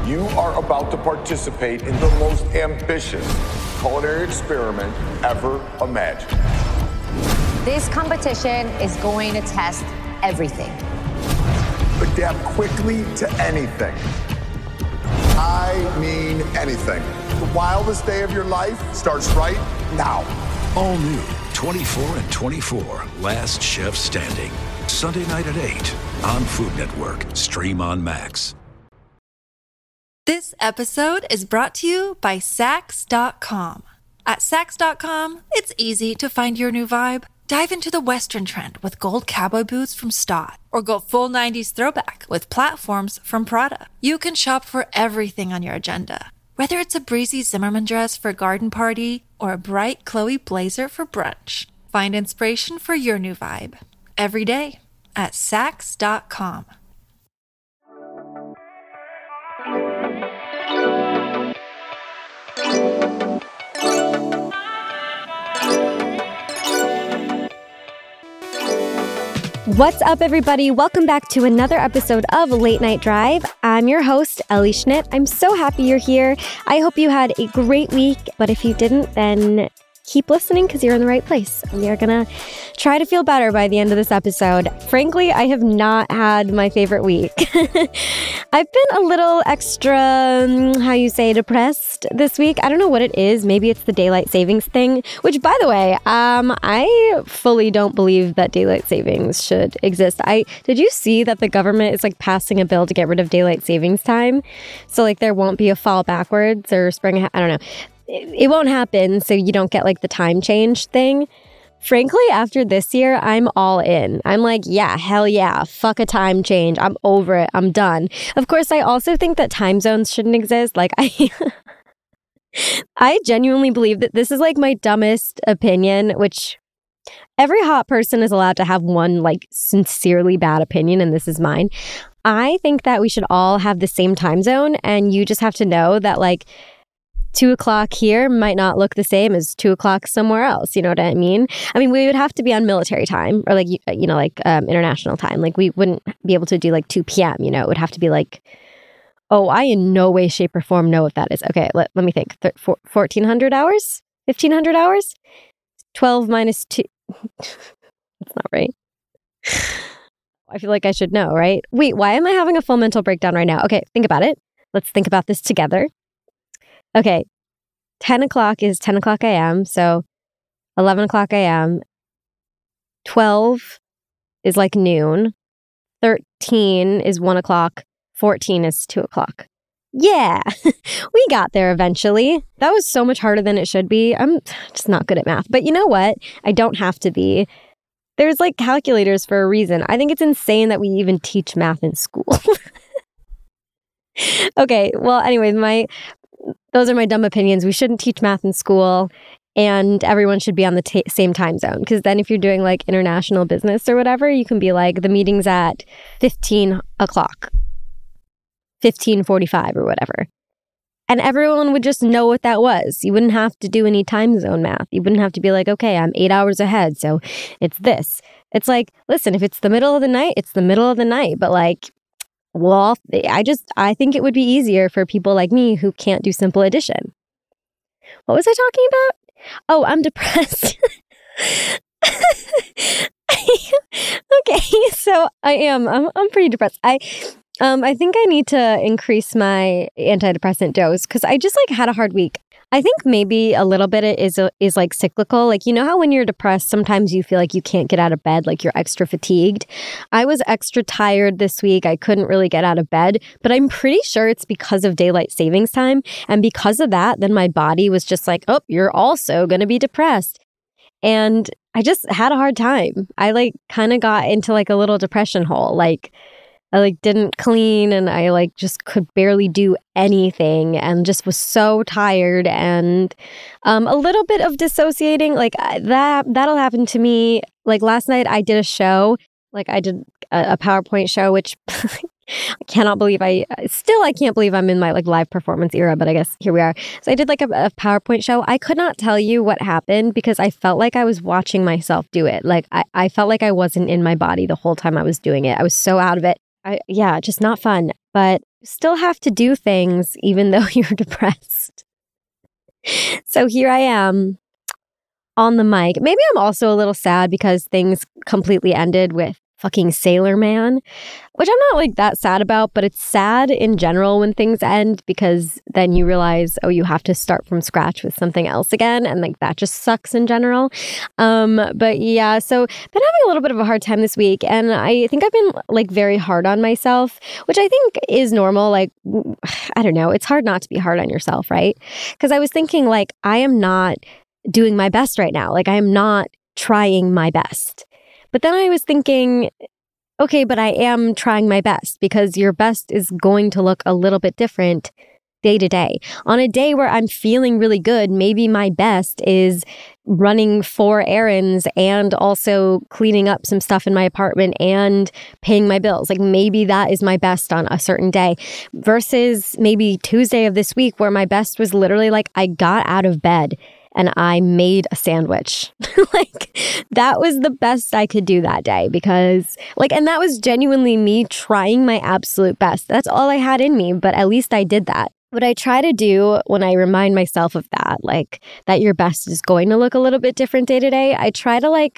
You are about to participate in the most ambitious culinary experiment ever imagined. This competition is going to test everything. Adapt quickly to anything. I mean anything. The wildest day of your life starts right now. All new 24 and 24, Last Chef Standing. Sunday night at 8 on Food Network. Stream on Max. This episode is brought to you by Sax.com. At Sax.com, it's easy to find your new vibe. Dive into the Western trend with gold cowboy boots from Stott, or go full 90s throwback with platforms from Prada. You can shop for everything on your agenda, whether it's a breezy Zimmermann dress for a garden party or a bright Chloe blazer for brunch. Find inspiration for your new vibe every day at Sax.com. What's up, everybody? Welcome back to another episode of Late Night Drive. I'm your host, Ellie Schnitt. I'm so happy you're here. I hope you had a great week, but if you didn't, then keep listening because you're in the right place. We are going to try to feel better by the end of this episode. Frankly, I have not had my favorite week. I've been a little extra, depressed this week. I don't know what it is. Maybe it's the daylight savings thing, which, by the way, I fully don't believe that daylight savings should exist. Did you see that the government is passing a bill to get rid of daylight savings time? So there won't be a fall backwards or spring ahead. I don't know. It won't happen, so you don't get the time change thing. Frankly, after this year, I'm all in. I'm yeah, hell yeah, fuck a time change. I'm over it. I'm done. Of course, I also think that time zones shouldn't exist. I genuinely believe that this is my dumbest opinion, which every hot person is allowed to have one sincerely bad opinion, and this is mine. I think that we should all have the same time zone, and you just have to know that 2 o'clock here might not look the same as 2 o'clock somewhere else. You know what I mean? I mean, we would have to be on military time or international time. We wouldn't be able to do 2 p.m. It would have to be oh, I in no way, shape or form know what that is. Okay, let me think. 1,400 hours? 1,500 hours? 12 minus 2. That's not right. I feel like I should know, right? Wait, why am I having a full mental breakdown right now? Okay, think about it. Let's think about this together. Okay, 10 o'clock is 10 o'clock a.m., so 11 o'clock a.m., 12 is noon, 13 is 1 o'clock, 14 is 2 o'clock. Yeah, we got there eventually. That was so much harder than it should be. I'm just not good at math. But you know what? I don't have to be. There's calculators for a reason. I think it's insane that we even teach math in school. Okay, well, anyway, those are my dumb opinions. We shouldn't teach math in school, and everyone should be on the same time zone. Because then if you're doing international business or whatever, you can be the meeting's at 15 o'clock, 15:45 or whatever. And everyone would just know what that was. You wouldn't have to do any time zone math. You wouldn't have to be okay, I'm 8 hours ahead, so it's this. It's listen, if it's the middle of the night, it's the middle of the night. But well, I think it would be easier for people like me who can't do simple addition. What was I talking about? Oh, I'm depressed. Okay, so I am. I'm pretty depressed. I think I need to increase my antidepressant dose because I just had a hard week. I think maybe a little bit is cyclical. You know how when you're depressed, sometimes you feel you can't get out of bed, you're extra fatigued. I was extra tired this week. I couldn't really get out of bed, but I'm pretty sure it's because of daylight savings time. And because of that, then my body was just oh, you're also going to be depressed. And I just had a hard time. I kind of got into a little depression hole. I didn't clean and I just could barely do anything and just was so tired and a little bit of dissociating that'll happen to me. Last night I did a show, I did a PowerPoint show, which I cannot believe I can't believe I'm in my live performance era, but I guess here we are. So I did a PowerPoint show. I could not tell you what happened because I felt like I was watching myself do it. I felt like I wasn't in my body the whole time I was doing it. I was so out of it. Just not fun. But still have to do things even though you're depressed. So here I am on the mic. Maybe I'm also a little sad because things completely ended with fucking Sailor Man, which I'm not like that sad about, but it's sad in general when things end because then you realize, oh, you have to start from scratch with something else again. And like that just sucks in general. But yeah, so been having a little bit of a hard time this week. And I think I've been like very hard on myself, which I think is normal. Like, I don't know. It's hard not to be hard on yourself, right? Because I was thinking like, I am not doing my best right now. Like I am not trying my best. But then I was thinking, okay, but I am trying my best because your best is going to look a little bit different day to day. On a day where I'm feeling really good, maybe my best is running 4 errands and also cleaning up some stuff in my apartment and paying my bills. Like maybe that is my best on a certain day versus maybe Tuesday of this week where my best was literally like I got out of bed and I made a sandwich. Like that was the best I could do that day because like, and that was genuinely me trying my absolute best. That's all I had in me, but at least I did that. What I try to do when I remind myself of that, like that your best is going to look a little bit different day to day, I try to like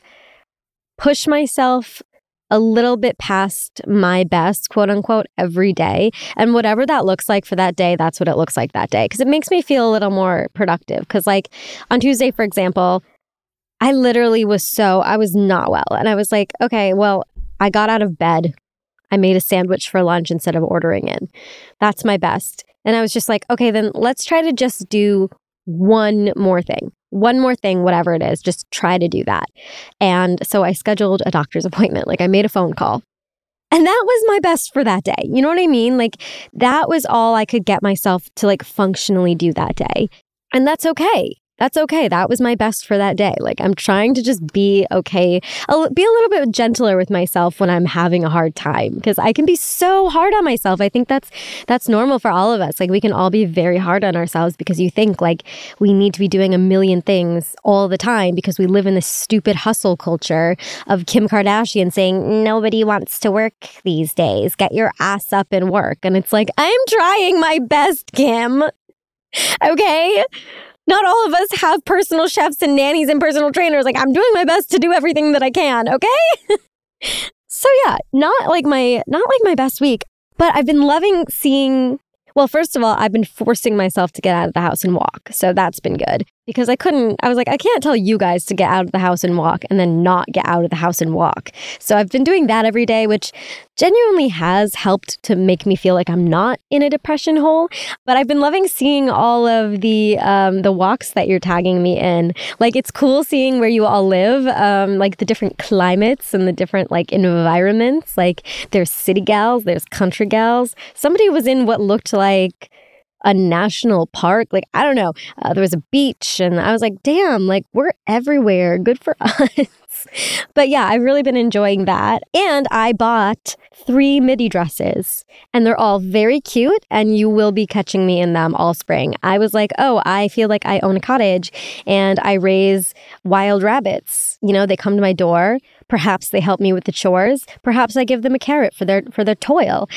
push myself a little bit past my best, quote unquote, every day. And whatever that looks like for that day, that's what it looks like that day. Because it makes me feel a little more productive. Because like on Tuesday, for example, I literally I was not well. And I was like, okay, well, I got out of bed. I made a sandwich for lunch instead of ordering in. That's my best. And I was just like, okay, then let's try to just do one more thing, whatever it is, just try to do that. And so I scheduled a doctor's appointment. Like I made a phone call and that was my best for that day. You know what I mean? Like that was all I could get myself to like functionally do that day. And that's okay. That's okay. That was my best for that day. Like I'm trying to just be okay, be a little bit gentler with myself when I'm having a hard time because I can be so hard on myself. I think that's normal for all of us. Like we can all be very hard on ourselves because you think like we need to be doing a million things all the time because we live in this stupid hustle culture of Kim Kardashian saying nobody wants to work these days. Get your ass up and work. And it's like, I'm trying my best, Kim. Okay? Not all of us have personal chefs and nannies and personal trainers. Like, I'm doing my best to do everything that I can, okay? So yeah, not like my best week, but I've been loving seeing, well, first of all, I've been forcing myself to get out of the house and walk. So that's been good because I was like, I can't tell you guys to get out of the house and walk and then not get out of the house and walk. So I've been doing that every day, which genuinely has helped to make me feel like I'm not in a depression hole. But I've been loving seeing all of the walks that you're tagging me in. Like it's cool seeing where you all live, like the different climates and the different like environments. Like there's city gals, there's country gals. Somebody was in what looked like a national park. Like, I don't know. There was a beach and I was like, damn, like we're everywhere. Good for us. But yeah, I've really been enjoying that. And I bought 3 midi dresses and they're all very cute and you will be catching me in them all spring. I was like, oh, I feel like I own a cottage and I raise wild rabbits. You know, they come to my door. Perhaps they help me with the chores. Perhaps I give them a carrot for their toil.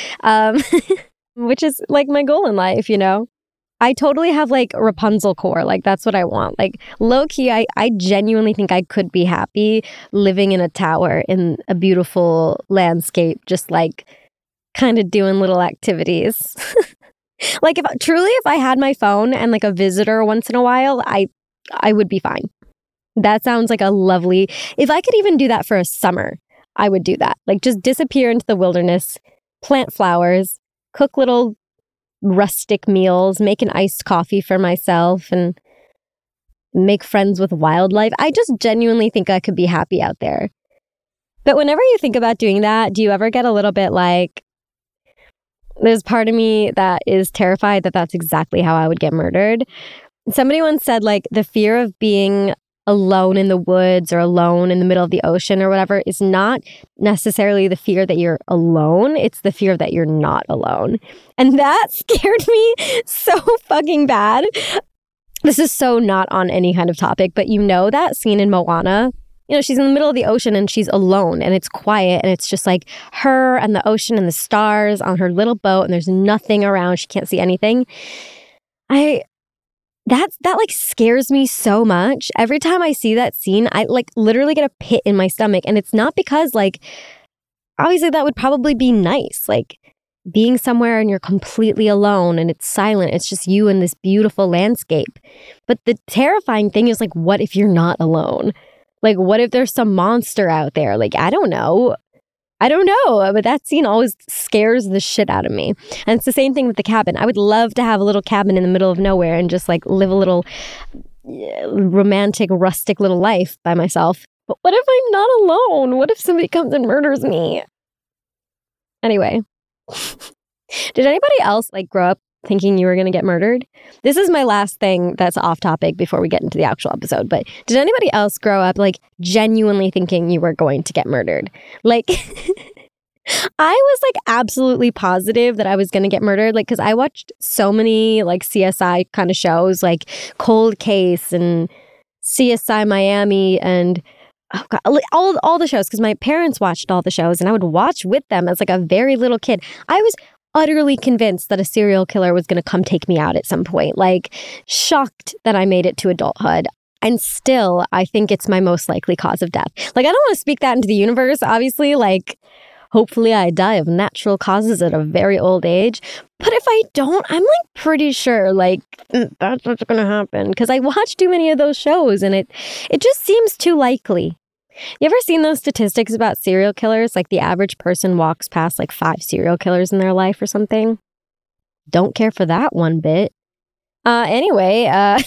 Which is like my goal in life, you know? I totally have like Rapunzel core. Like that's what I want. Like low key, I genuinely think I could be happy living in a tower in a beautiful landscape, just like kind of doing little activities. Like if I had my phone and like a visitor once in a while, I would be fine. That sounds like a lovely, if I could even do that for a summer, I would do that. Like just disappear into the wilderness, plant flowers, cook little rustic meals, make an iced coffee for myself, and make friends with wildlife. I just genuinely think I could be happy out there. But whenever you think about doing that, do you ever get a little bit like, there's part of me that is terrified that that's exactly how I would get murdered. Somebody once said like the fear of being alone in the woods or alone in the middle of the ocean or whatever is not necessarily the fear that you're alone. It's the fear that you're not alone. And that scared me so fucking bad. This is so not on any kind of topic, but you know that scene in Moana she's in the middle of the ocean and she's alone and it's quiet and it's just like her and the ocean and the stars on her little boat and there's nothing around. She can't see anything. That like scares me so much. Every time I see that scene, I like literally get a pit in my stomach. And it's not because like, obviously that would probably be nice. Like being somewhere and you're completely alone and it's silent. It's just you and this beautiful landscape. But the terrifying thing is like, what if you're not alone? Like, what if there's some monster out there? Like, I don't know. But that scene always scares the shit out of me. And it's the same thing with the cabin. I would love to have a little cabin in the middle of nowhere and just like live a little romantic, rustic little life by myself. But what if I'm not alone? What if somebody comes and murders me? Anyway, did anybody else like grow up thinking you were going to get murdered? This is my last thing that's off topic before we get into the actual episode. But did anybody else grow up like genuinely thinking you were going to get murdered? Like, I was like absolutely positive that I was going to get murdered. Like, because I watched so many like CSI kind of shows, like Cold Case and CSI Miami and oh God, all the shows, because my parents watched all the shows and I would watch with them as like a very little kid. I was utterly convinced that a serial killer was going to come take me out at some point, like shocked that I made it to adulthood. And still, I think it's my most likely cause of death. Like, I don't want to speak that into the universe, obviously. Like, hopefully I die of natural causes at a very old age. But if I don't, I'm like pretty sure like that's what's going to happen. Because I watch too many of those shows and it just seems too likely. You ever seen those statistics about serial killers? Like the average person walks past like 5 serial killers in their life or something. Don't care for that one bit. Anyway, I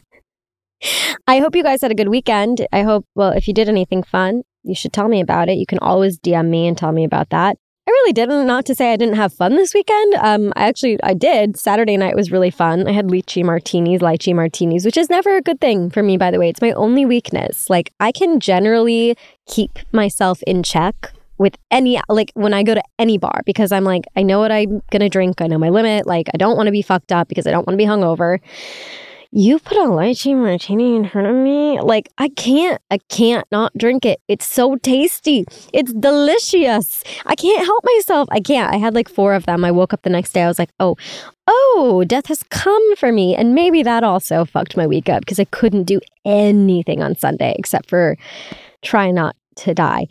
hope you guys had a good weekend. I hope, well, if you did anything fun, you should tell me about it. You can always DM me and tell me about that. I really didn't, not to say I didn't have fun this weekend. I did. Saturday night was really fun. I had lychee martinis, which is never a good thing for me, by the way. It's my only weakness. Like, I can generally keep myself in check with any, like, when I go to any bar, because I'm like, I know what I'm going to drink. I know my limit. Like, I don't want to be fucked up because I don't want to be hungover. You put a lychee martini in front of me, like, I can't not drink it. It's so tasty. It's delicious. I can't help myself. I can't. I had like 4 of them. I woke up the next day. I was like, oh, death has come for me. And maybe that also fucked my week up because I couldn't do anything on Sunday except for try not to die.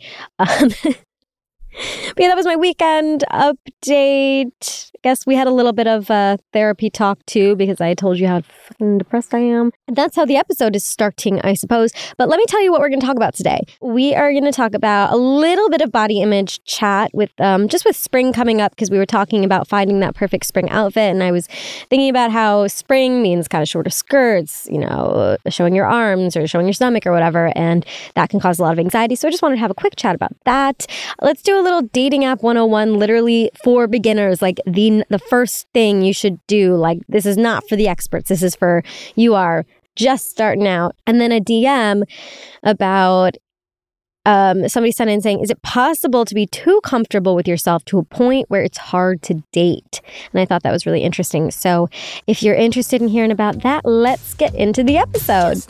But yeah, that was my weekend update. I guess we had a little bit of therapy talk too, because I told you how fucking depressed I am. And that's how the episode is starting, I suppose. But let me tell you what we're going to talk about today. We are going to talk about a little bit of body image chat with just with spring coming up, because we were talking about finding that perfect spring outfit. And I was thinking about how spring means kind of shorter skirts, you know, showing your arms or showing your stomach or whatever. And that can cause a lot of anxiety. So I just wanted to have a quick chat about that. Let's do a little dating app 101, literally for beginners, like the first thing you should do. Like, this is not for the experts. This is for you are just starting out. And then a DM about somebody sent in saying, is it possible to be too comfortable with yourself to a point where it's hard to date? And I thought that was really interesting. So if you're interested in hearing about that, let's get into the episode.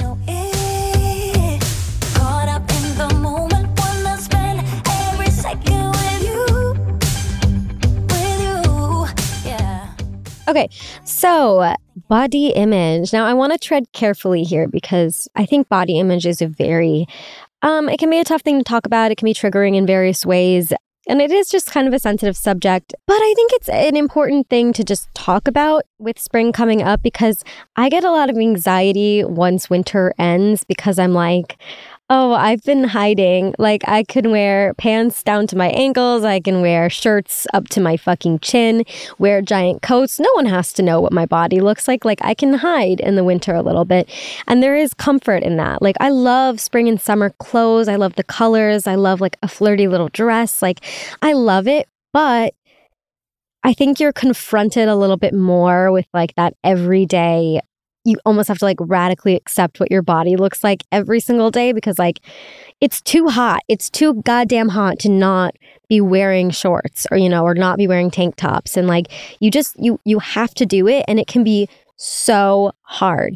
Okay, so body image. Now, I want to tread carefully here because I think body image is a very, it can be a tough thing to talk about. It can be triggering in various ways. And it is just kind of a sensitive subject. But I think it's an important thing to just talk about with spring coming up, because I get a lot of anxiety once winter ends, because I'm like, oh, I've been hiding. Like, I can wear pants down to my ankles. I can wear shirts up to my fucking chin, wear giant coats. No one has to know what my body looks like. Like, I can hide in the winter a little bit. And there is comfort in that. Like, I love spring and summer clothes. I love the colors. I love like a flirty little dress. Like, I love it. But I think you're confronted a little bit more with like that everyday. You almost have to like radically accept what your body looks like every single day, because like it's too hot. It's too goddamn hot to not be wearing shorts or, you know, or not be wearing tank tops. And like you have to do it, and it can be so hard.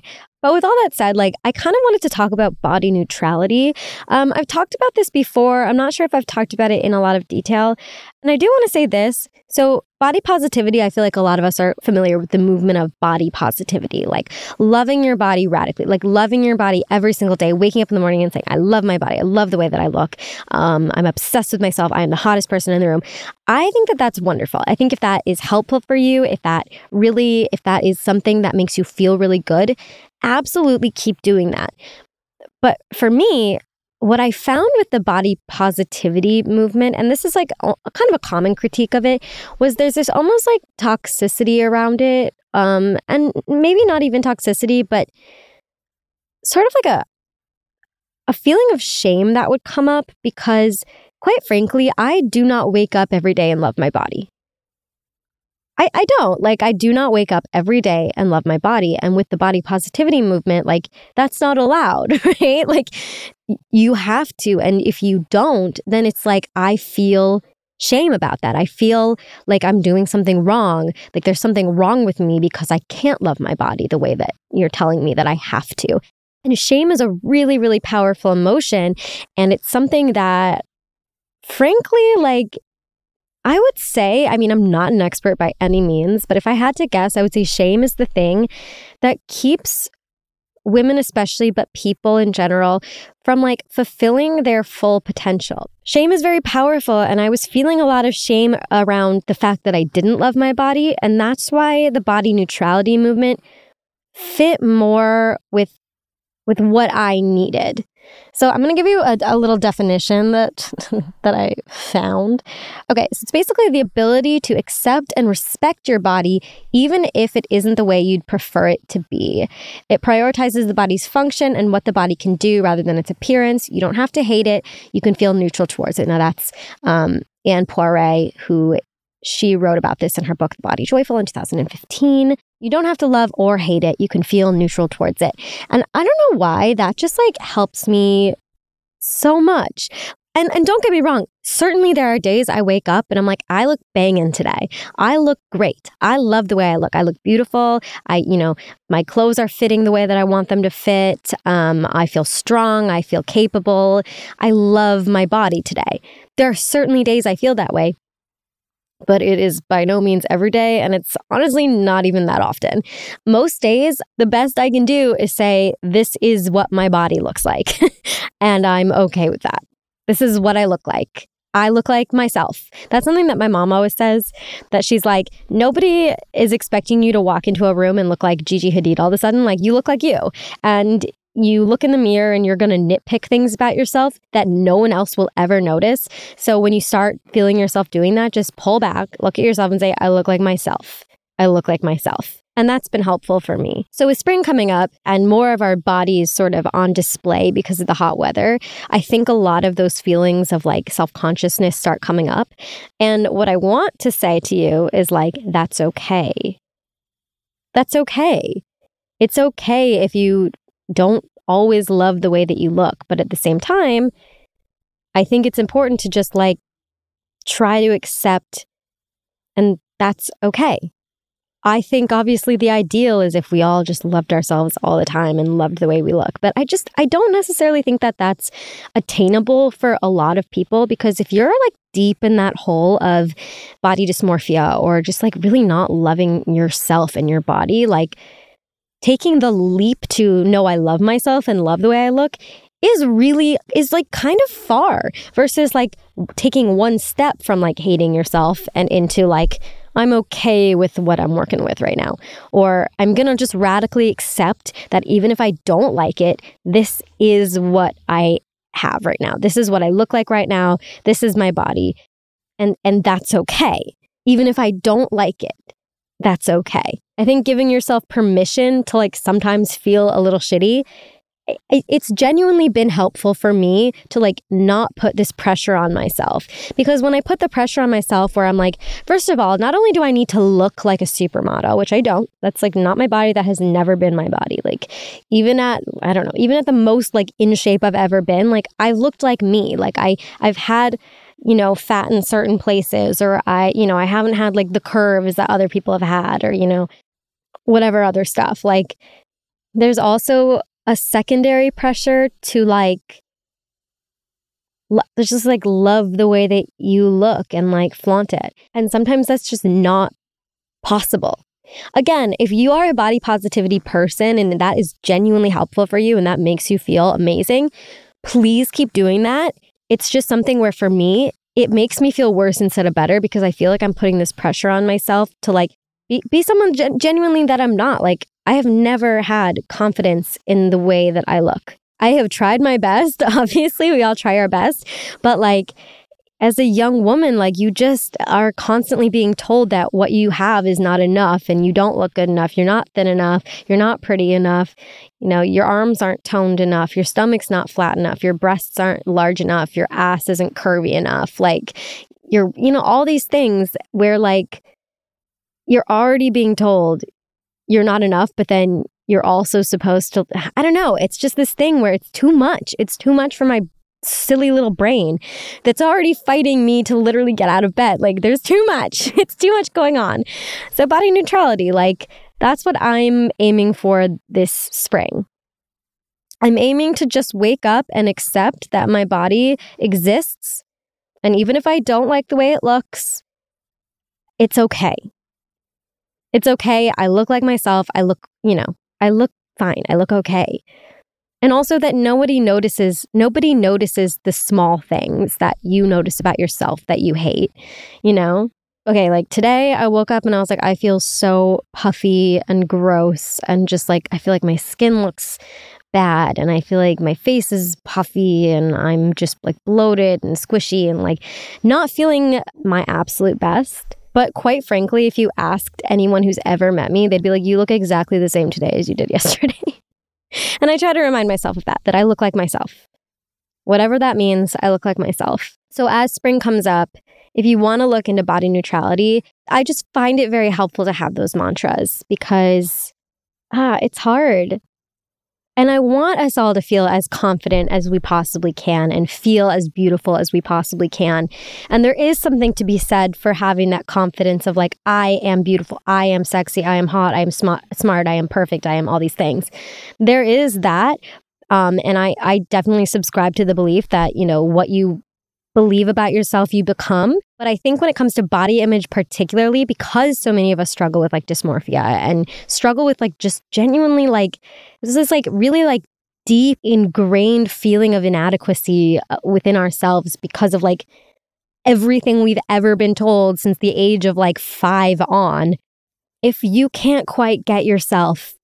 But with all that said, like, I kind of wanted to talk about body neutrality. I've talked about this before. I'm not sure if I've talked about it in a lot of detail. And I do want to say this. So body positivity, I feel like a lot of us are familiar with the movement of body positivity, like loving your body radically, like loving your body every single day, waking up in the morning and saying, I love my body. I love the way that I look. I'm obsessed with myself. I am the hottest person in the room. I think that that's wonderful. I think if that is helpful for you, if that is something that makes you feel really good, absolutely keep doing that. But for me, what I found with the body positivity movement, and this is like kind of a common critique of it, was there's this almost like toxicity around it. And maybe not even toxicity, but sort of like a feeling of shame that would come up because, quite frankly, I do not wake up every day and love my body. I don't. Like, I do not wake up every day and love my body. And with the body positivity movement, like, that's not allowed, right? Like, you have to. And if you don't, then it's like, I feel shame about that. I feel like I'm doing something wrong. Like, there's something wrong with me because I can't love my body the way that you're telling me that I have to. And shame is a really, really powerful emotion. And it's something that, frankly, like, I would say, I mean, I'm not an expert by any means, but if I had to guess, I would say shame is the thing that keeps women especially, but people in general, from like fulfilling their full potential. Shame is very powerful, and I was feeling a lot of shame around the fact that I didn't love my body, and that's why the body neutrality movement fit more with what I needed. So I'm going to give you a little definition that I found. Okay, so it's basically the ability to accept and respect your body even if it isn't the way you'd prefer it to be. It prioritizes the body's function and what the body can do rather than its appearance. You don't have to hate it. You can feel neutral towards it. Now that's Anne Poiret, who she wrote about this in her book, The Body Joyful, in 2015. You don't have to love or hate it. You can feel neutral towards it. And I don't know why, that just like helps me so much. And don't get me wrong, certainly there are days I wake up and I'm like, I look banging today. I look great. I love the way I look. I look beautiful. My clothes are fitting the way that I want them to fit. I feel strong. I feel capable. I love my body today. There are certainly days I feel that way, but it is by no means every day, and it's honestly not even that often. Most days, the best I can do is say, this is what my body looks like, and I'm okay with that. This is what I look like. I look like myself. That's something that my mom always says, that she's like, nobody is expecting you to walk into a room and look like Gigi Hadid all of a sudden. Like, you look like you. And you look in the mirror and you're going to nitpick things about yourself that no one else will ever notice. So when you start feeling yourself doing that, just pull back, look at yourself and say, I look like myself. I look like myself. And that's been helpful for me. So with spring coming up and more of our bodies sort of on display because of the hot weather, I think a lot of those feelings of like self-consciousness start coming up. And what I want to say to you is like, that's okay. That's okay. It's okay if you don't always love the way that you look. But at the same time, I think it's important to just like try to accept, and that's okay. I think obviously the ideal is if we all just loved ourselves all the time and loved the way we look. But I don't necessarily think that that's attainable for a lot of people, because if you're like deep in that hole of body dysmorphia or just like really not loving yourself and your body, like taking the leap to know I love myself and love the way I look is like kind of far versus like taking one step from like hating yourself and into like, I'm okay with what I'm working with right now. Or I'm going to just radically accept that even if I don't like it, this is what I have right now. This is what I look like right now. This is my body. And that's okay. Even if I don't like it, that's okay. I think giving yourself permission to like sometimes feel a little shitty, it's genuinely been helpful for me to like not put this pressure on myself. Because when I put the pressure on myself where I'm like, first of all, not only do I need to look like a supermodel, which I don't, that's like not my body, that has never been my body. Like even at the most like in shape I've ever been, like I've looked like me. Like I've had, fat in certain places, or I haven't had like the curves that other people have had, or, whatever other stuff. Like there's also a secondary pressure to like, just like love the way that you look and like flaunt it. And sometimes that's just not possible. Again, if you are a body positivity person and that is genuinely helpful for you and that makes you feel amazing, please keep doing that. It's just something where for me, it makes me feel worse instead of better because I feel like I'm putting this pressure on myself to like be someone genuinely that I'm not. Like, I have never had confidence in the way that I look. I have tried my best. Obviously, we all try our best. But like, as a young woman, like you just are constantly being told that what you have is not enough and you don't look good enough. You're not thin enough. You're not pretty enough. You know, your arms aren't toned enough. Your stomach's not flat enough. Your breasts aren't large enough. Your ass isn't curvy enough. Like all these things where like you're already being told you're not enough, but then you're also supposed to, I don't know. It's just this thing where it's too much. It's too much for my silly little brain that's already fighting me to literally get out of bed. Like there's too much. It's too much going on. So body neutrality, like that's what I'm aiming for this spring. I'm aiming to just wake up and accept that my body exists. And even if I don't like the way it looks, it's okay. It's okay. I look like myself. I look fine. I look okay. And also that nobody notices the small things that you notice about yourself that you hate, you know? Okay, like today I woke up and I was like, I feel so puffy and gross and just like, I feel like my skin looks bad and I feel like my face is puffy and I'm just like bloated and squishy and like not feeling my absolute best. But quite frankly, if you asked anyone who's ever met me, they'd be like, you look exactly the same today as you did yesterday. And I try to remind myself of that I look like myself. Whatever that means, I look like myself. So as spring comes up, if you want to look into body neutrality, I just find it very helpful to have those mantras because it's hard. And I want us all to feel as confident as we possibly can and feel as beautiful as we possibly can. And there is something to be said for having that confidence of like, I am beautiful, I am sexy, I am hot, I am smart, I am perfect, I am all these things. There is that. And I definitely subscribe to the belief that, you know, what you believe about yourself, you become. But I think when it comes to body image particularly, because so many of us struggle with like dysmorphia and struggle with like just genuinely like, this like really like deep ingrained feeling of inadequacy within ourselves because of like everything we've ever been told since the age of like 5 on. If you can't quite get yourself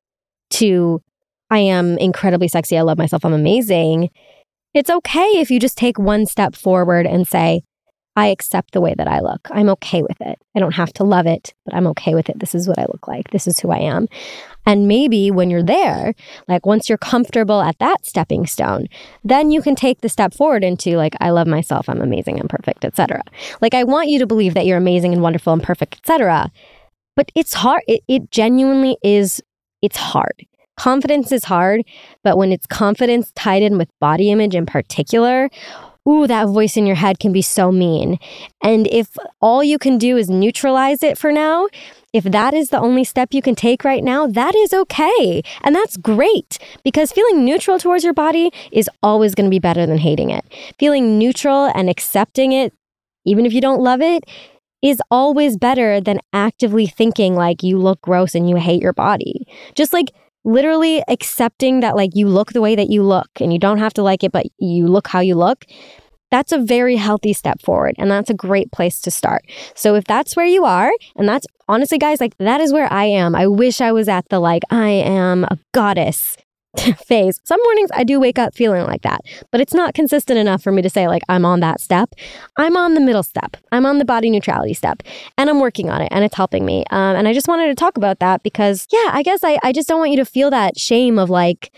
to, I am incredibly sexy, I love myself, I'm amazing, it's okay if you just take one step forward and say, I accept the way that I look. I'm okay with it. I don't have to love it, but I'm okay with it. This is what I look like. This is who I am. And maybe when you're there, like once you're comfortable at that stepping stone, then you can take the step forward into like, I love myself, I'm amazing, I'm perfect, etc. Like I want you to believe that you're amazing and wonderful and perfect, etc. But it's hard. It genuinely is. It's hard. Confidence is hard, but when it's confidence tied in with body image in particular, ooh, that voice in your head can be so mean. And if all you can do is neutralize it for now, if that is the only step you can take right now, that is okay. And that's great because feeling neutral towards your body is always going to be better than hating it. Feeling neutral and accepting it, even if you don't love it, is always better than actively thinking like you look gross and you hate your body. Just like literally accepting that like you look the way that you look and you don't have to like it, but you look how you look. That's a very healthy step forward. And that's a great place to start. So if that's where you are, and that's honestly, guys, like that is where I am. I wish I was at the like, I am a goddess phase. Some mornings I do wake up feeling like that, but it's not consistent enough for me to say like I'm on that step. I'm on the middle step. I'm on the body neutrality step and I'm working on it and it's helping me. And I just wanted to talk about that because I guess I just don't want you to feel that shame of like,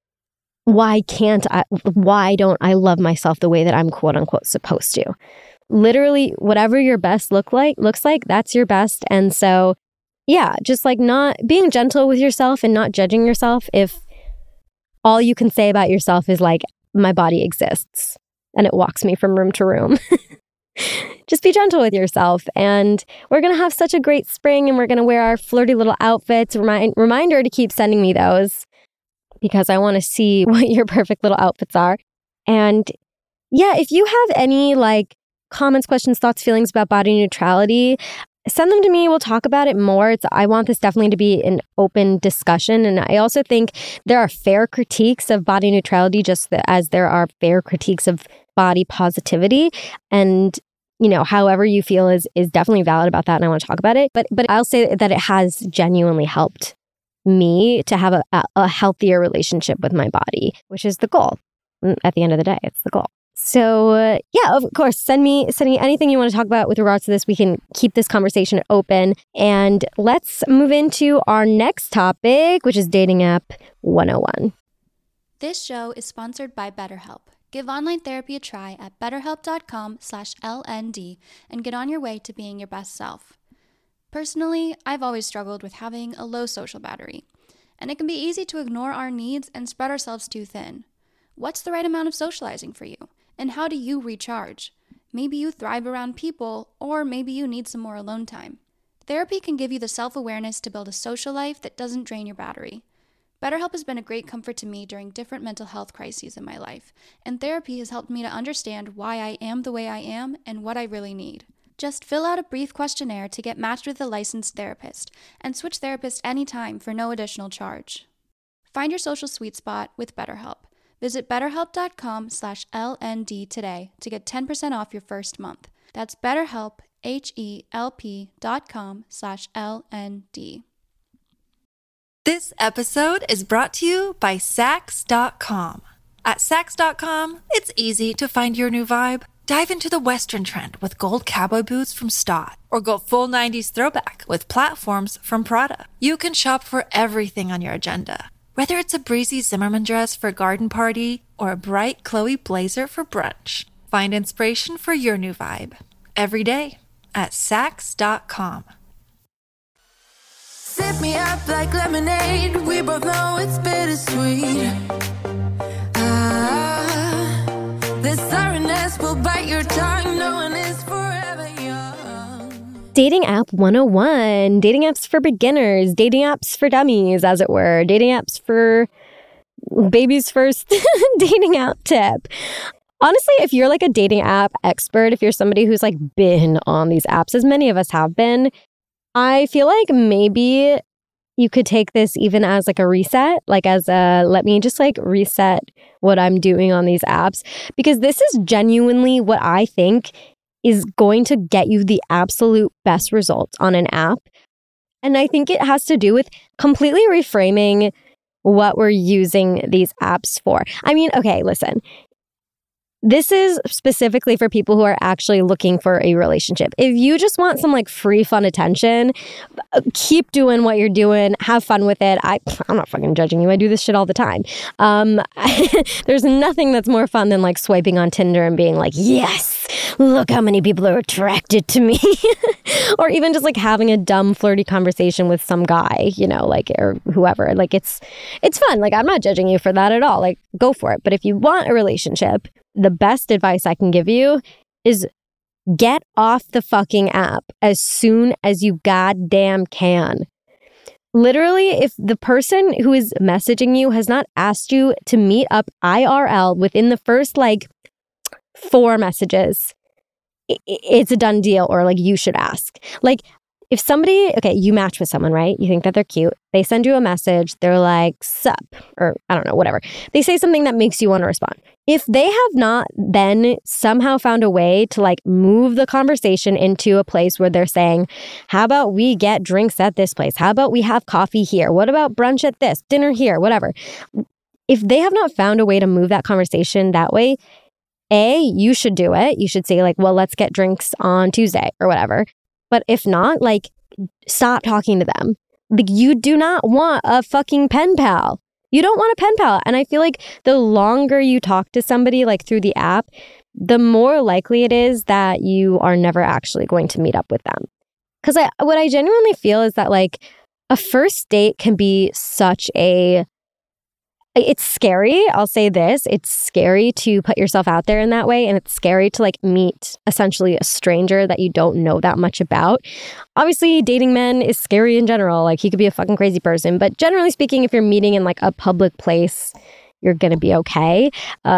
why don't I love myself the way that I'm quote unquote supposed to? Literally whatever your best looks like, that's your best. And so just like not being gentle with yourself and not judging yourself if all you can say about yourself is like, my body exists and it walks me from room to room. Just be gentle with yourself. And we're going to have such a great spring and we're going to wear our flirty little outfits. Reminder to keep sending me those. because I want to see what your perfect little outfits are. And yeah, if you have any like comments, questions, thoughts, feelings about body neutrality, send them to me. We'll talk about it more. I want this definitely to be an open discussion. And I also think there are fair critiques of body neutrality, just as there are fair critiques of body positivity. And, you know, however you feel is definitely valid about that. And I want to talk about it. But I'll say that it has genuinely helped me to have a healthier relationship with my body, which is the goal. At the end of the day, it's the goal. So yeah, of course, send me anything you want to talk about with regards to this. We can keep this conversation open. And let's move into our next topic, which is Dating App 101. This show is sponsored by BetterHelp. Give online therapy a try at betterhelp.com/LND and get on your way to being your best self. Personally, I've always struggled with having a low social battery, and it can be easy to ignore our needs and spread ourselves too thin. What's the right amount of socializing for you? And how do you recharge? Maybe you thrive around people, or maybe you need some more alone time. Therapy can give you the self-awareness to build a social life that doesn't drain your battery. BetterHelp has been a great comfort to me during different mental health crises in my life, and therapy has helped me to understand why I am the way I am and what I really need. Just fill out a brief questionnaire to get matched with a licensed therapist, and switch therapists anytime for no additional charge. Find your social sweet spot with BetterHelp. Visit betterhelp.com/LND today to get 10% off your first month. That's BetterHelp, HELP.com/LND. This episode is brought to you by Sax.com. At Sax.com, it's easy to find your new vibe. Dive into the Western trend with gold cowboy boots from Stott, or go full 90s throwback with platforms from Prada. You can shop for everything on your agenda, whether it's a breezy Zimmermann dress for a garden party or a bright Chloe blazer for brunch. Find inspiration for your new vibe every day at Sax.com. Sip me up like lemonade. We both know it's bittersweet. This sourness will bite your tongue. No one is forever young. Dating App 101. Dating apps for beginners. Dating apps for dummies, as it were. Dating apps for baby's first dating app tip. Honestly, if you're like a dating app expert, if you're somebody who's like been on these apps, as many of us have been, I feel like maybe you could take this even as like a reset, like as a, let me just like reset what I'm doing on these apps, because this is genuinely what I think is going to get you the absolute best results on an app. And I think it has to do with completely reframing what we're using these apps for. I mean, okay, listen. This is specifically for people who are actually looking for a relationship. If you just want some like free fun attention, keep doing what you're doing. Have fun with it. I'm not fucking judging you. I do this shit all the time. There's nothing that's more fun than like swiping on Tinder and being like, yes, look how many people are attracted to me. Or even just like having a dumb flirty conversation with some guy, you know, like, or whoever. Like it's fun. Like I'm not judging you for that at all. Like go for it. But if you want a relationship, the best advice I can give you is get off the fucking app as soon as you goddamn can. Literally, if the person who is messaging you has not asked you to meet up IRL within the first like 4 messages, it's a done deal, or like you should ask. Like if somebody, okay, you match with someone, right? You think that they're cute. They send you a message. They're like, sup, or I don't know, whatever. They say something that makes you want to respond. If they have not then somehow found a way to like move the conversation into a place where they're saying, how about we get drinks at this place? How about we have coffee here? What about brunch at this, dinner here, whatever. If they have not found a way to move that conversation that way, you should do it. You should say like, well, let's get drinks on Tuesday or whatever. But if not, like, stop talking to them. Like, you do not want a fucking pen pal. You don't want a pen pal. And I feel like the longer you talk to somebody, like, through the app, the more likely it is that you are never actually going to meet up with them. Because what I genuinely feel is that, like, a first date can be such a It's scary. I'll say this. It's scary to put yourself out there in that way. And it's scary to like meet essentially a stranger that you don't know that much about. Obviously, dating men is scary in general. Like he could be a fucking crazy person. But generally speaking, if you're meeting in like a public place, you're going to be okay.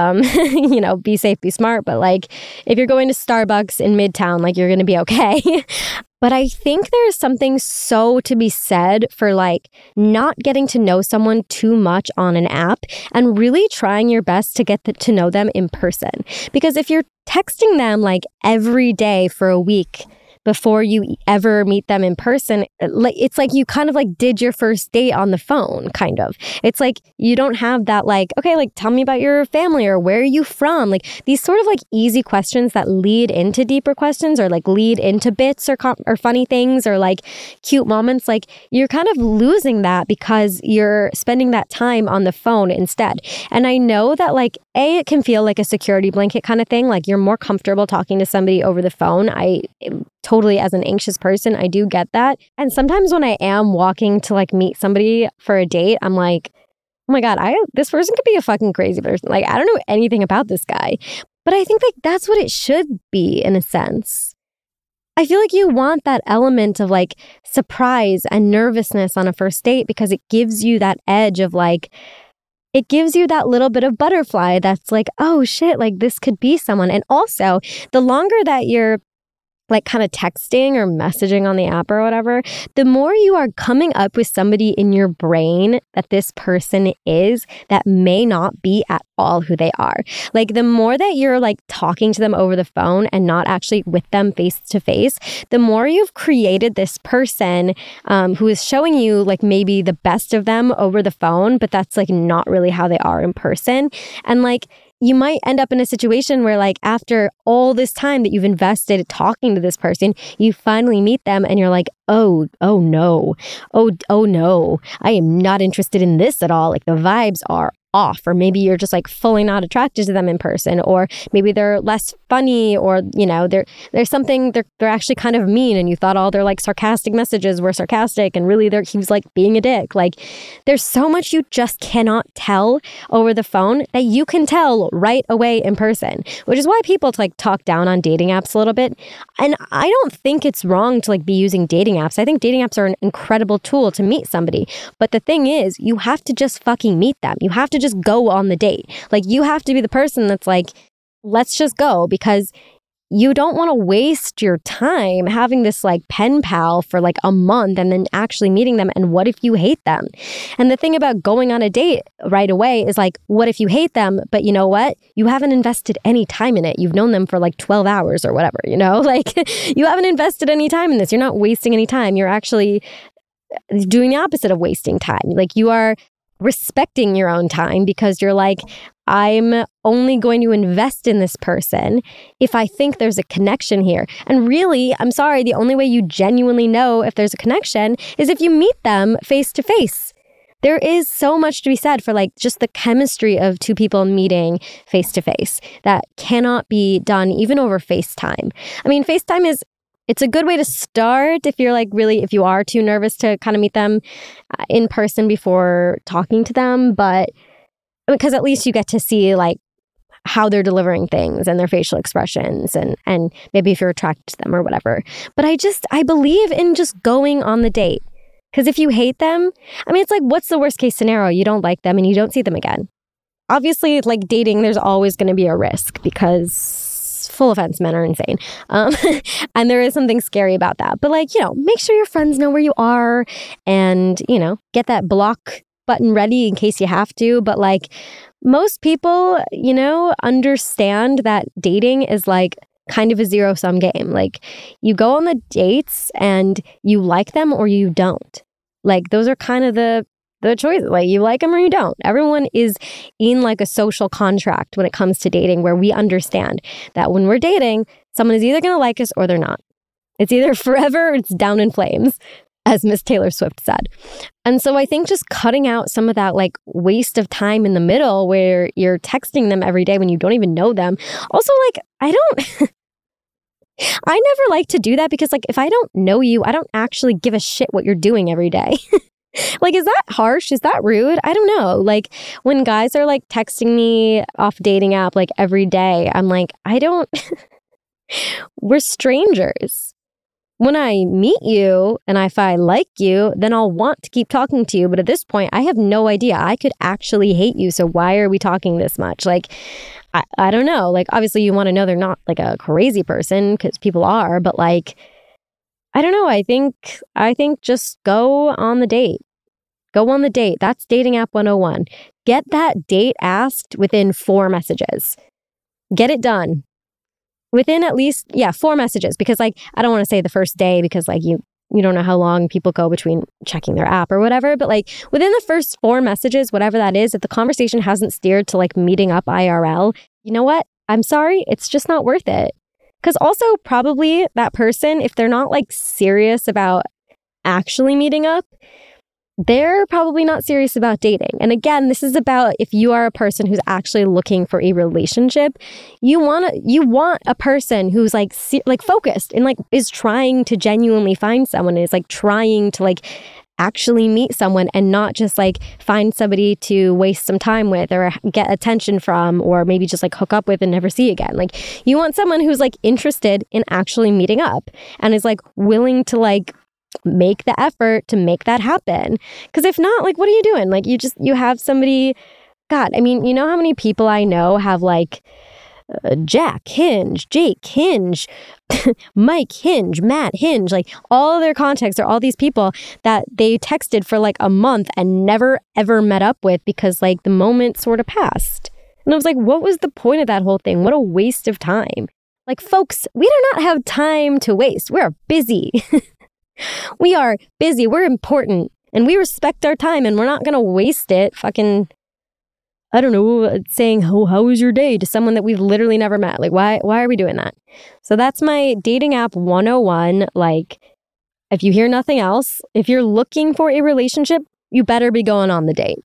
Be safe, be smart. But like if you're going to Starbucks in Midtown, like you're going to be okay. But I think there's something so to be said for like not getting to know someone too much on an app and really trying your best to get to know them in person. Because if you're texting them like every day for a week before you ever meet them in person, it's like you kind of like did your first date on the phone, kind of. It's like you don't have that like, okay, like tell me about your family or where are you from? Like these sort of like easy questions that lead into deeper questions or like lead into bits or funny things or like cute moments. Like you're kind of losing that because you're spending that time on the phone instead. And I know that like, it can feel like a security blanket kind of thing. Like you're more comfortable talking to somebody over the phone. Totally, as an anxious person, I do get that. And sometimes when I am walking to like meet somebody for a date, I'm like, oh my God, this person could be a fucking crazy person. Like, I don't know anything about this guy. But I think like that's what it should be in a sense. I feel like you want that element of like surprise and nervousness on a first date because it gives you that edge of like, it gives you that little bit of butterfly that's like, oh shit, like this could be someone. And also, the longer that you're like kind of texting or messaging on the app or whatever, the more you are coming up with somebody in your brain that this person is that may not be at all who they are. Like the more that you're like talking to them over the phone and not actually with them face to face, the more you've created this person who is showing you like maybe the best of them over the phone, but that's like not really how they are in person. And like, you might end up in a situation where like after all this time that you've invested talking to this person, you finally meet them and you're like, oh no, I am not interested in this at all. Like the vibes are off, or maybe you're just like fully not attracted to them in person, or maybe they're less funny, or there's something they're actually kind of mean and you thought all their like sarcastic messages were sarcastic and really he was like being a dick. Like there's so much you just cannot tell over the phone that you can tell right away in person, which is why people like talk down on dating apps a little bit. And I don't think it's wrong to like be using dating apps. I think dating apps are an incredible tool to meet somebody, but the thing is you have to just fucking meet them. You have to just go on the date. Like you have to be the person that's like, let's just go, because you don't want to waste your time having this like pen pal for like a month and then actually meeting them. And what if you hate them? And the thing about going on a date right away is like, what if you hate them? But you know what? You haven't invested any time in it. You've known them for like 12 hours or whatever, like you haven't invested any time in this. You're not wasting any time. You're actually doing the opposite of wasting time. Like you are respecting your own time because you're like, I'm only going to invest in this person if I think there's a connection here. And really, I'm sorry, the only way you genuinely know if there's a connection is if you meet them face to face. There is so much to be said for like just the chemistry of two people meeting face to face that cannot be done even over FaceTime. I mean, FaceTime it's a good way to start if you're like really, if you are too nervous to kind of meet them in person before talking to them. But because at least you get to see like how they're delivering things and their facial expressions and maybe if you're attracted to them or whatever. But I believe in just going on the date. Because if you hate them, I mean, it's like, what's the worst case scenario? You don't like them and you don't see them again. Obviously, like dating, there's always going to be a risk because full offense, men are insane. And there is something scary about that. But like, make sure your friends know where you are and, get that block button ready in case you have to. But like most people, understand that dating is like kind of a zero-sum game. Like you go on the dates and you like them or you don't. Like those are kind of the choice, like you like them or you don't. Everyone is in like a social contract when it comes to dating where we understand that when we're dating, someone is either going to like us or they're not. It's either forever or it's down in flames, as Miss Taylor Swift said. And so I think just cutting out some of that like waste of time in the middle where you're texting them every day when you don't even know them. Also, like, I never like to do that because like if I don't know you, I don't actually give a shit what you're doing every day. Like, is that harsh? Is that rude? I don't know. Like, when guys are like texting me off dating app like every day, I'm like, we're strangers. When I meet you and if I like you, then I'll want to keep talking to you. But at this point, I have no idea. I could actually hate you. So why are we talking this much? Like, I don't know. Like, obviously you want to know they're not like a crazy person, because people are, but like, I don't know. I think just go on the date. Go on the date. That's dating app 101. Get that date asked within 4 messages. Get it done. Within at least, 4 messages. Because like, I don't want to say the first day, because like you don't know how long people go between checking their app or whatever. But like within the first 4 messages, whatever that is, if the conversation hasn't steered to like meeting up IRL, you know what? I'm sorry. It's just not worth it. Because also probably that person, if they're not like serious about actually meeting up, they're probably not serious about dating. And again, this is about if you are a person who's actually looking for a relationship, you want a person who's like focused and like is trying to genuinely find someone, is like trying to like actually meet someone and not just like find somebody to waste some time with or get attention from, or maybe just like hook up with and never see again. Like, you want someone who's like interested in actually meeting up and is like willing to like make the effort to make that happen. Because if not, like, what are you doing? Like, you have somebody, God, I mean, you know how many people I know have like Jack Hinge, Jake Hinge, Mike Hinge, Matt Hinge, like all of their contacts are all these people that they texted for like a month and never ever met up with because like the moment sort of passed. And I was like, what was the point of that whole thing? What a waste of time. Like, folks, we do not have time to waste. We're busy. We are busy. We're important and we respect our time, and we're not going to waste it fucking, I don't know, saying, oh, how was your day to someone that we've literally never met. Like, why are we doing that? So that's my dating app 101. Like, if you hear nothing else, if you're looking for a relationship, you better be going on the date.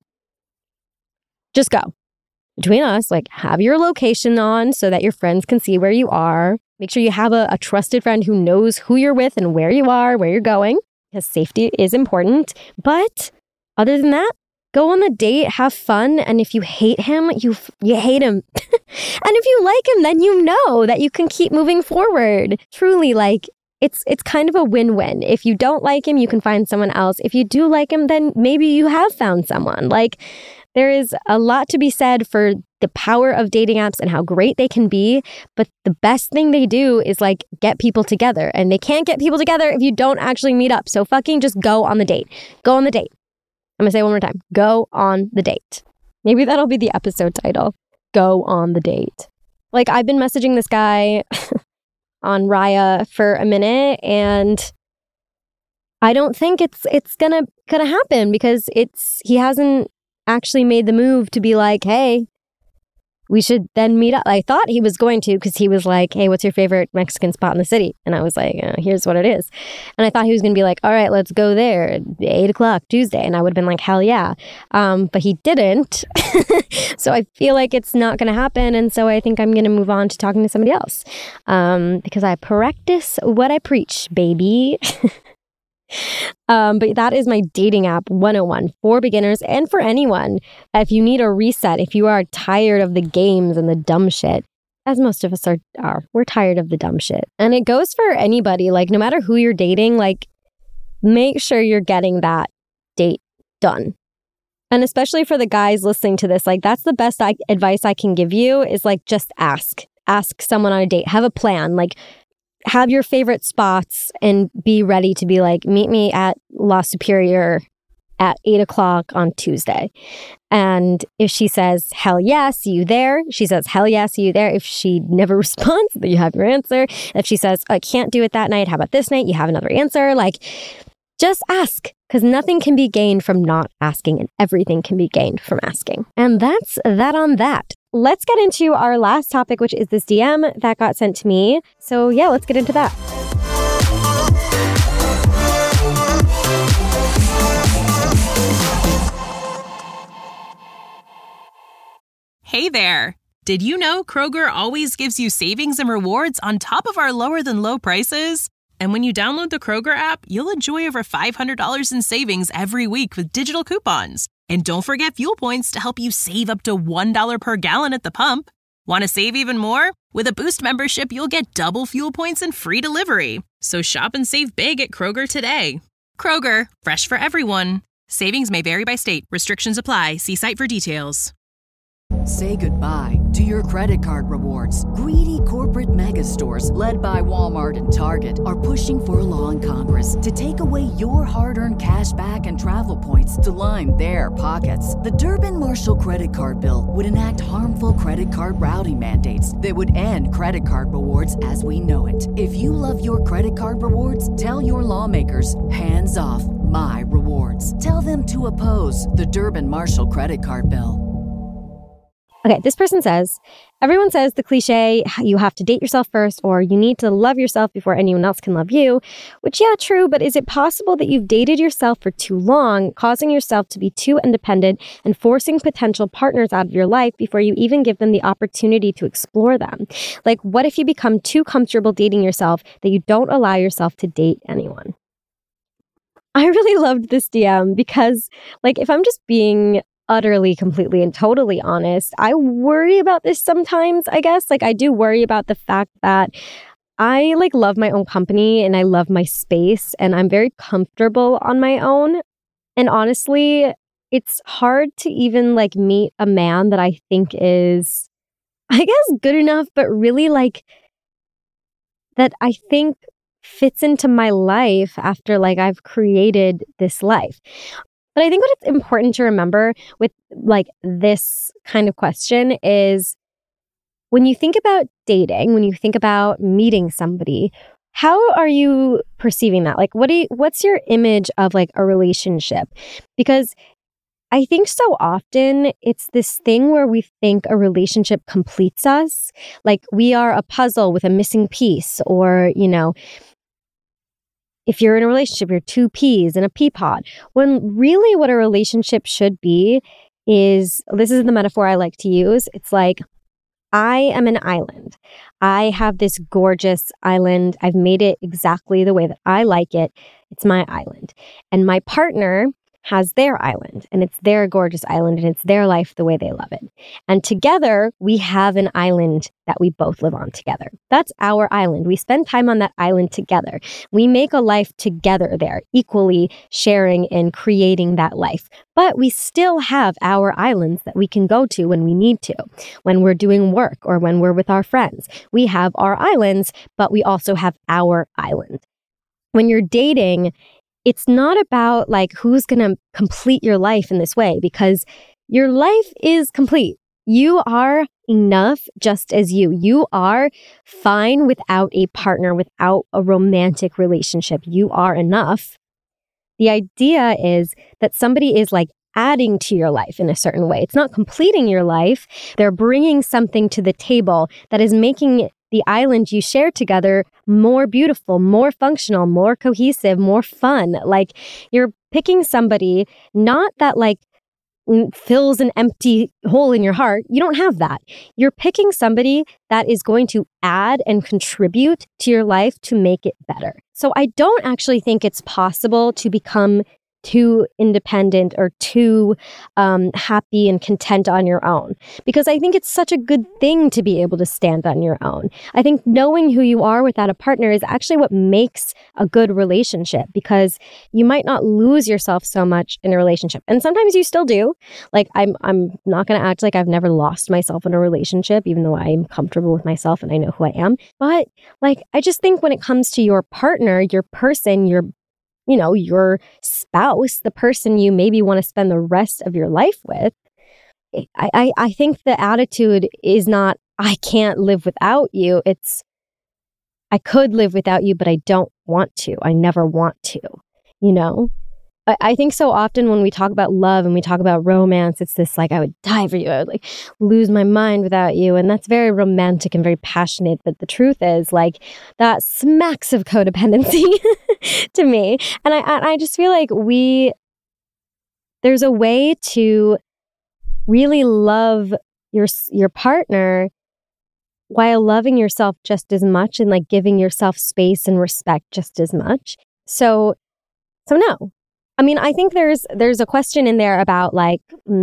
Just go. Between us, like, have your location on so that your friends can see where you are. Make sure you have a trusted friend who knows who you're with and where you are, where you're going, because safety is important. But other than that, go on the date, have fun, and if you hate him, you hate him. And if you like him, then you know that you can keep moving forward. Truly, like, it's kind of a win-win. If you don't like him, you can find someone else. If you do like him, then maybe you have found someone. Like, there is a lot to be said for the power of dating apps and how great they can be, but the best thing they do is like get people together, and they can't get people together if you don't actually meet up. So fucking just go on the date. Go on the date. I'm gonna say it one more time. Go on the date. Maybe that'll be the episode title. Go on the date. Like, I've been messaging this guy on Raya for a minute, and I don't think it's gonna happen because he hasn't actually made the move to be like, hey, we should then meet up. I thought he was going to, because he was like, hey, what's your favorite Mexican spot in the city? And I was like, here's what it is. And I thought he was going to be like, all right, let's go there at 8 o'clock Tuesday. And I would have been like, hell yeah. But he didn't. So I feel like it's not going to happen. And so I think I'm going to move on to talking to somebody else. Because I practice what I preach, baby. But that is my dating app 101 for beginners and for anyone. If you need a reset, if you are tired of the games and the dumb shit, as most of us are, we're tired of the dumb shit. And it goes for anybody, like no matter who you're dating, like make sure you're getting that date done. And especially for the guys listening to this, like that's the best advice I can give you is like just ask someone on a date, have a plan, like have your favorite spots and be ready to be like, meet me at La Superior at 8 o'clock on Tuesday. And if she says, hell yeah, see you there, she says, hell yeah, see you there. If she never responds, then you have your answer. If she says, I can't do it that night, how about this night? You have another answer. Like, just ask, because nothing can be gained from not asking and everything can be gained from asking. And that's that on that. Let's get into our last topic, which is this DM that got sent to me. So yeah, let's get into that. Hey there. Did you know Kroger always gives you savings and rewards on top of our lower than low prices? And when you download the Kroger app, you'll enjoy over $500 in savings every week with digital coupons. And don't forget fuel points to help you save up to $1 per gallon at the pump. Want to save even more? With a Boost membership, you'll get double fuel points and free delivery. So shop and save big at Kroger today. Kroger, fresh for everyone. Savings may vary by state. Restrictions apply. See site for details. Say goodbye to your credit card rewards. Greedy corporate mega stores, led by Walmart and Target, are pushing for a law in Congress to take away your hard-earned cash back and travel points to line their pockets. The Durbin-Marshall credit card bill would enact harmful credit card routing mandates that would end credit card rewards as we know it. If you love your credit card rewards, tell your lawmakers, hands off my rewards. Tell them to oppose the Durbin-Marshall credit card bill. Okay, this person says, everyone says the cliche, you have to date yourself first, or you need to love yourself before anyone else can love you, which, yeah, true, but is it possible that you've dated yourself for too long, causing yourself to be too independent and forcing potential partners out of your life before you even give them the opportunity to explore them? Like, what if you become too comfortable dating yourself that you don't allow yourself to date anyone? I really loved this DM because, like, if I'm just being utterly, completely, and totally honest, I worry about this sometimes, I guess. Like, I do worry about the fact that I, like, love my own company and I love my space and I'm very comfortable on my own. And honestly, it's hard to even, like, meet a man that I think is, I guess, good enough, but really, like, that I think fits into my life after, like, I've created this life. But I think what it's important to remember with, like, this kind of question is when you think about dating, when you think about meeting somebody, how are you perceiving that? Like, what's your image of, like, a relationship? Because I think so often it's this thing where we think a relationship completes us. Like, we are a puzzle with a missing piece, or, you know, if you're in a relationship, you're two peas in a pea pod. When really what a relationship should be is, this is the metaphor I like to use. It's like, I am an island. I have this gorgeous island. I've made it exactly the way that I like it. It's my island. And my partner has their island, and it's their gorgeous island, and it's their life the way they love it. And together, we have an island that we both live on together. That's our island. We spend time on that island together. We make a life together there, equally sharing and creating that life. But we still have our islands that we can go to when we need to, when we're doing work or when we're with our friends. We have our islands, but we also have our island. When you're dating, it's not about, like, who's going to complete your life in this way, because your life is complete. You are enough just as you. You are fine without a partner, without a romantic relationship. You are enough. The idea is that somebody is, like, adding to your life in a certain way. It's not completing your life. They're bringing something to the table that is making the island you share together more beautiful, more functional, more cohesive, more fun. Like, you're picking somebody, not that, like, fills an empty hole in your heart. You don't have that. You're picking somebody that is going to add and contribute to your life to make it better. So I don't actually think it's possible to become too independent or too happy and content on your own. Because I think it's such a good thing to be able to stand on your own. I think knowing who you are without a partner is actually what makes a good relationship, because you might not lose yourself so much in a relationship. And sometimes you still do. Like, I'm not going to act like I've never lost myself in a relationship, even though I'm comfortable with myself and I know who I am. But, like, I just think when it comes to your partner, your person, your spouse, the person you maybe want to spend the rest of your life with, I think the attitude is not, I can't live without you. It's, I could live without you, but I don't want to. I never want to, you know? I think so often when we talk about love and we talk about romance, it's this, like, I would die for you. I would, like, lose my mind without you. And that's very romantic and very passionate. But the truth is, like, that smacks of codependency to me. And I just feel like there's a way to really love your partner while loving yourself just as much and like giving yourself space and respect just as much. So no. I mean, I think there's a question in there about like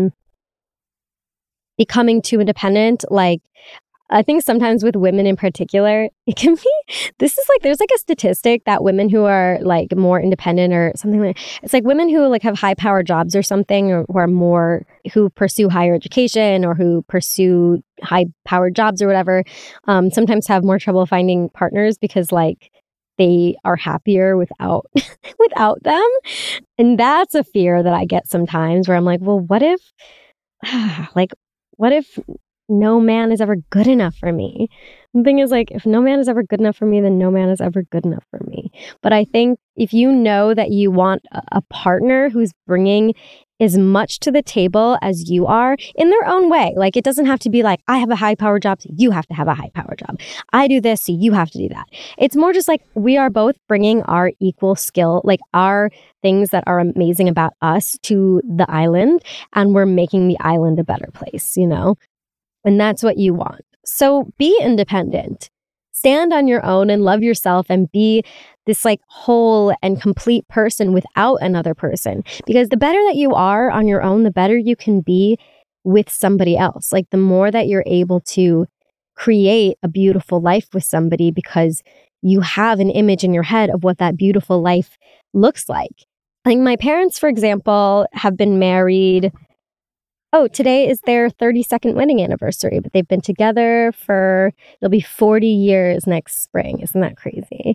becoming too independent. Like, I think sometimes with women in particular, it can be, this is like, there's like a statistic that women who are like more independent or something like, it's like women who like have high power jobs or something, or who are more, who pursue higher education or who pursue high powered jobs or whatever, sometimes have more trouble finding partners because like they are happier without them. And that's a fear that I get sometimes where I'm like, well, what if no man is ever good enough for me? The thing is, like, if no man is ever good enough for me, then no man is ever good enough for me. But I think if you know that you want a partner who's bringing as much to the table as you are in their own way, like it doesn't have to be like, I have a high power job, so you have to have a high power job. I do this, so you have to do that. It's more just like we are both bringing our equal skill, like our things that are amazing about us to the island, and we're making the island a better place, you know? And that's what you want. So be independent. Stand on your own and love yourself and be this like whole and complete person without another person. Because the better that you are on your own, the better you can be with somebody else. Like the more that you're able to create a beautiful life with somebody because you have an image in your head of what that beautiful life looks like. Like my parents, for example, have been married. Today is their 32nd wedding anniversary, but they've been together it'll be 40 years next spring. Isn't that crazy?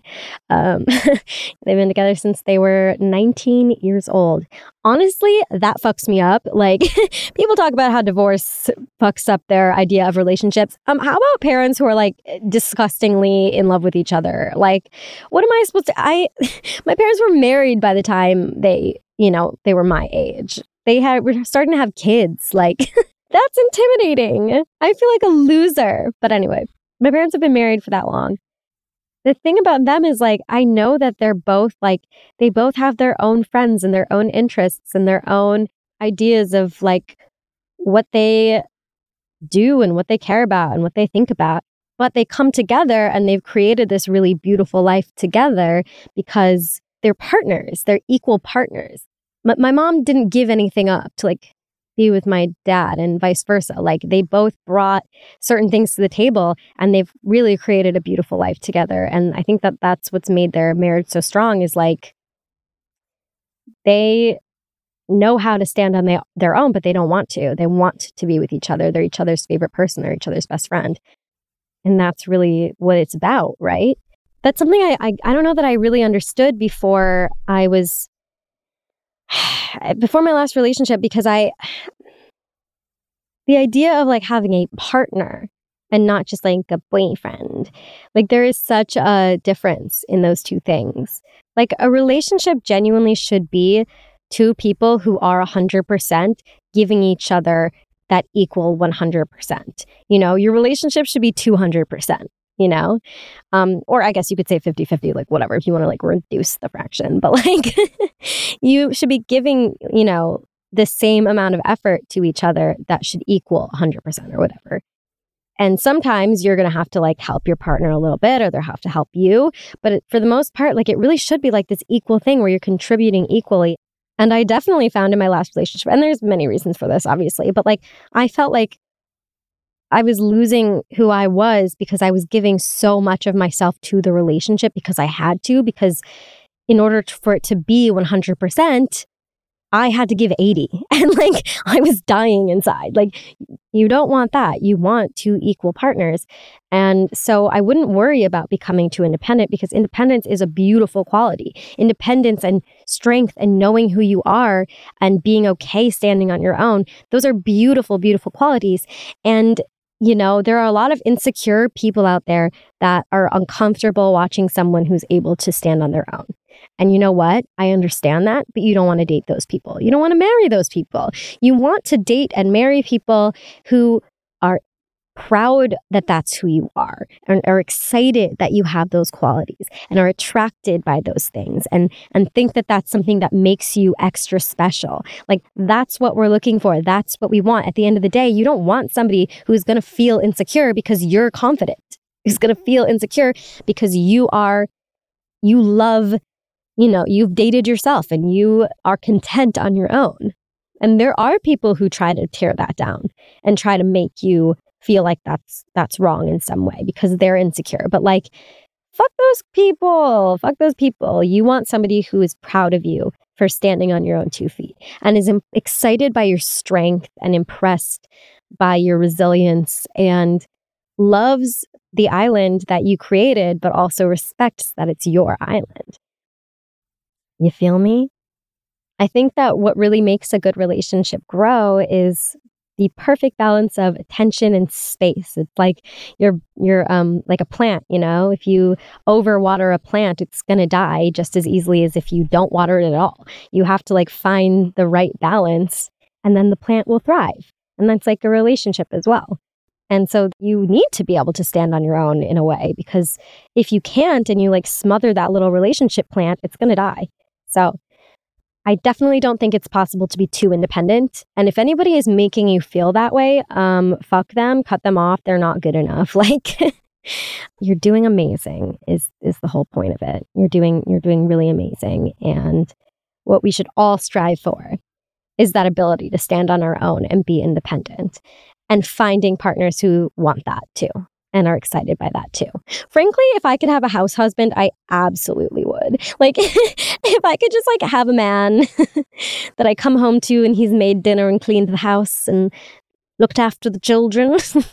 They've been together since they were 19 years old. Honestly, that fucks me up. Like, people talk about how divorce fucks up their idea of relationships. How about parents who are like disgustingly in love with each other? Like, what am I supposed to, my parents were married by the time they were my age. We're starting to have kids. Like, that's intimidating. I feel like a loser. But anyway, my parents have been married for that long. The thing about them is like, I know that they're both like, they both have their own friends and their own interests and their own ideas of like what they do and what they care about and what they think about. But they come together and they've created this really beautiful life together because they're partners. They're equal partners. My mom didn't give anything up to like be with my dad and vice versa. Like they both brought certain things to the table and they've really created a beautiful life together. And I think that that's what's made their marriage so strong is like they know how to stand on their own, but they don't want to. They want to be with each other. They're each other's favorite person. They're each other's best friend. And that's really what it's about, right? That's something I don't know that I really understood before my last relationship, because the idea of like having a partner and not just like a boyfriend, like there is such a difference in those two things. Like a relationship genuinely should be two people who are 100% giving each other that equal 100%. You know, your relationship should be 200%. You know, or I guess you could say 50-50, like whatever, if you want to like reduce the fraction, but like you should be giving, you know, the same amount of effort to each other that should equal 100% or whatever. And sometimes you're going to have to like help your partner a little bit or they'll have to help you. But for the most part, like it really should be like this equal thing where you're contributing equally. And I definitely found in my last relationship, and there's many reasons for this, obviously, but like I felt like I was losing who I was because I was giving so much of myself to the relationship because I had to, because in order for it to be 100%, I had to give 80. And like, I was dying inside. Like, you don't want that. You want two equal partners. And so I wouldn't worry about becoming too independent because independence is a beautiful quality. Independence and strength and knowing who you are and being okay standing on your own. Those are beautiful, beautiful qualities. And you know, there are a lot of insecure people out there that are uncomfortable watching someone who's able to stand on their own. And you know what? I understand that, but you don't want to date those people. You don't want to marry those people. You want to date and marry people who are proud that that's who you are and are excited that you have those qualities and are attracted by those things and think that that's something that makes you extra special. Like, that's what we're looking for. That's what we want. At the end of the day, you don't want somebody who's going to feel insecure because you're confident, who's going to feel insecure because you love, you've dated yourself and you are content on your own. And there are people who try to tear that down and try to make you feel like that's wrong in some way because they're insecure. But like, fuck those people. Fuck those people. You want somebody who is proud of you for standing on your own 2 feet and is excited by your strength and impressed by your resilience and loves the island that you created, but also respects that it's your island. You feel me? I think that what really makes a good relationship grow is the perfect balance of attention and space. It's like you're like a plant, If you overwater a plant, it's going to die just as easily as if you don't water it at all. You have to like find the right balance and then the plant will thrive. And that's like a relationship as well. And so you need to be able to stand on your own in a way, because if you can't and you like smother that little relationship plant, it's going to die. So I definitely don't think it's possible to be too independent. And if anybody is making you feel that way, fuck them, cut them off. They're not good enough. Like, you're doing amazing is the whole point of it. You're doing really amazing. And what we should all strive for is that ability to stand on our own and be independent, and finding partners who want that too and are excited by that too. Frankly, if I could have a house husband, I absolutely would. Like, if I could just like have a man that I come home to and he's made dinner and cleaned the house and looked after the children,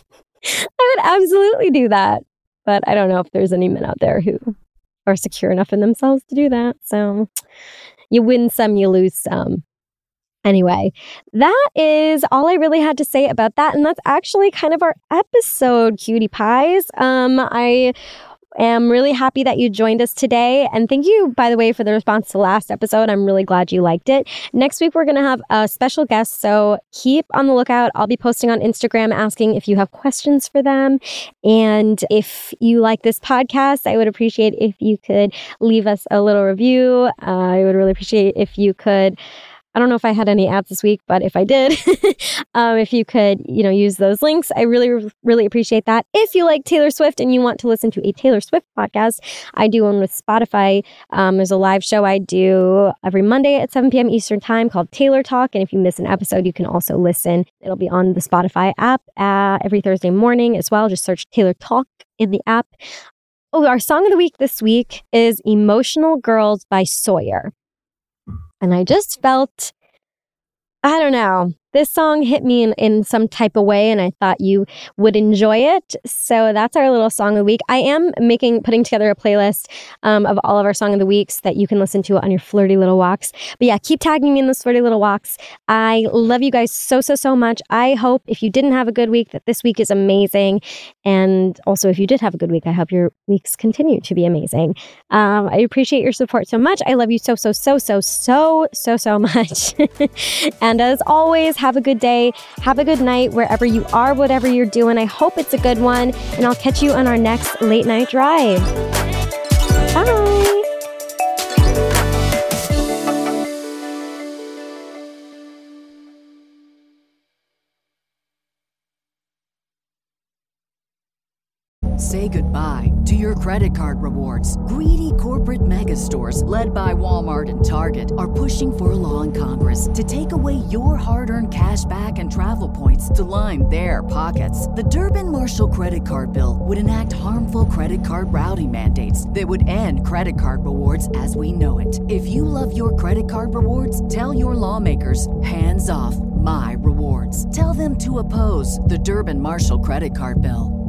I would absolutely do that. But I don't know if there's any men out there who are secure enough in themselves to do that. So you win some, you lose some. Anyway, that is all I really had to say about that. And that's actually kind of our episode, cutie pies. I am really happy that you joined us today. And thank you, by the way, for the response to the last episode. I'm really glad you liked it. Next week, we're going to have a special guest. So keep on the lookout. I'll be posting on Instagram asking if you have questions for them. And if you like this podcast, I would appreciate if you could leave us a little review. I would really appreciate if you could... I don't know if I had any ads this week, but if I did, if you could, use those links, I really, really appreciate that. If you like Taylor Swift and you want to listen to a Taylor Swift podcast, I do one with Spotify. There's a live show I do every Monday at 7 p.m. Eastern time called Taylor Talk. And if you miss an episode, you can also listen. It'll be on the Spotify app every Thursday morning as well. Just search Taylor Talk in the app. Oh, our song of the week this week is Emotional Girls by Sawyer. And I just felt, I don't know, this song hit me in some type of way, and I thought you would enjoy it. So that's our little song of the week. I am putting together a playlist of all of our song of the weeks that you can listen to on your flirty little walks. But yeah, keep tagging me in those flirty little walks. I love you guys so, so, so much. I hope if you didn't have a good week, that this week is amazing. And also, if you did have a good week, I hope your weeks continue to be amazing. I appreciate your support so much. I love you so, so, so, so, so, so, so much. And as always, have a good day. Have a good night wherever you are, whatever you're doing. I hope it's a good one. And I'll catch you on our next late night drive. Bye. Say goodbye to your credit card rewards. Greedy corporate mega stores, led by Walmart and Target, are pushing for a law in Congress to take away your hard-earned cash back and travel points to line their pockets. The Durbin-Marshall credit card bill would enact harmful credit card routing mandates that would end credit card rewards as we know it. If you love your credit card rewards, tell your lawmakers, hands off my rewards. Tell them to oppose the Durbin-Marshall credit card bill.